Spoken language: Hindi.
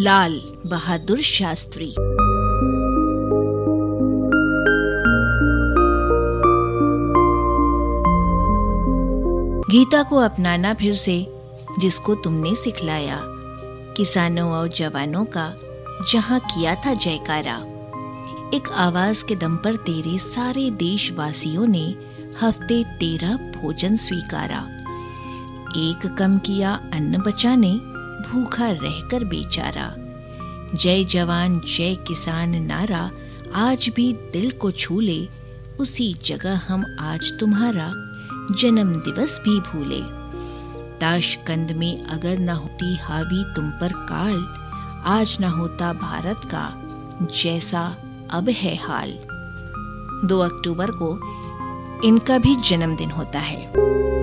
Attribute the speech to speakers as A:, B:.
A: लाल बहादुर शास्त्री। गीता को अपनाना फिर से, जिसको तुमने सिखलाया, किसानों और जवानों का जहां किया था जयकारा। एक आवाज के दम पर तेरे सारे देशवासियों ने हफ्ते 13 भोजन स्वीकारा। एक कम किया अन्न बचाने, भूखा रहकर बेचारा। जय जवान जय किसान नारा आज भी दिल को छू ले, उसी जगह हम आज तुम्हारा जन्म दिवस भी भूले। ताशकंद में अगर न होती हावी तुम पर काल, आज न होता भारत का जैसा अब है हाल। 2 अक्टूबर को इनका भी जन्मदिन होता है।